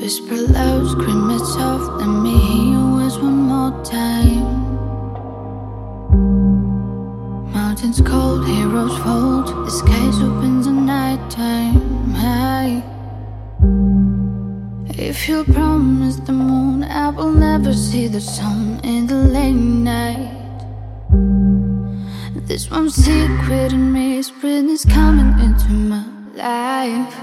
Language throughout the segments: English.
Whisper loud, scream it soft, let me hear your words one more time. Mountains cold, heroes fold, the skies opens at night time. High. If you promise the moon, I will never see the sun in the late night. This one secret in me, spring is coming into my life.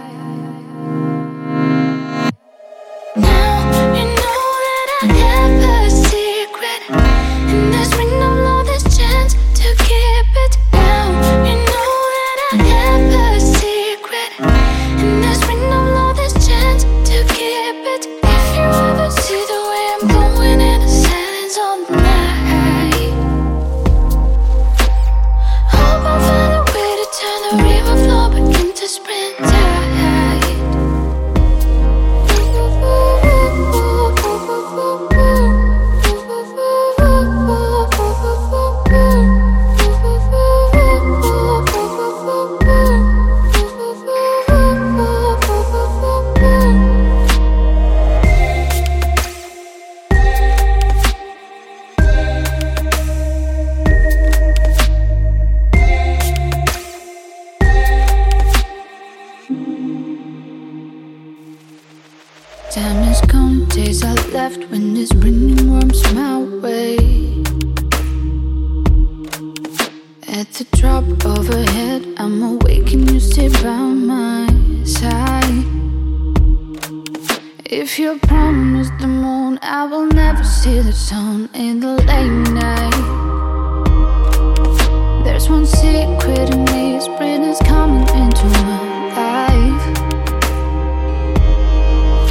Now you know that I have a secret, and there's been no last chance to keep it. Now you know that I have a secret, and there's been no last chance to keep it. If you ever see the way I'm going in the silence of the night, hope I'll find a way to turn the river flow back into spring tide. Time is gone, days are left when this bringing warms my way. At the drop overhead, I'm awake and you stay by my side. If you promise the moon, I will never see the sun in the late night. There's one secret in me, spring is coming into my